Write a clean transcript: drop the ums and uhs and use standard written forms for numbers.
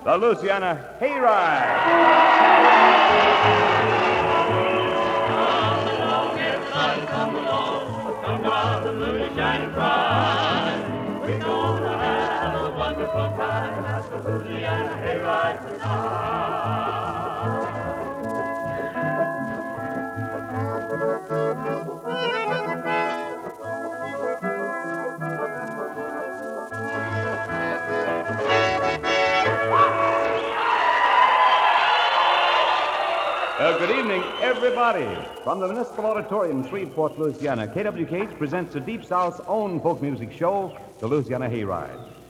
the Louisiana Hayride. Come along, everybody, come along. Come down the Louisiana Ride. We're gonna have a wonderful time at the Louisiana Hayride tonight. Good evening, everybody. From the Municipal Auditorium, Shreveport, Louisiana, KWKH presents the Deep South's own folk music show, the Louisiana Hayride.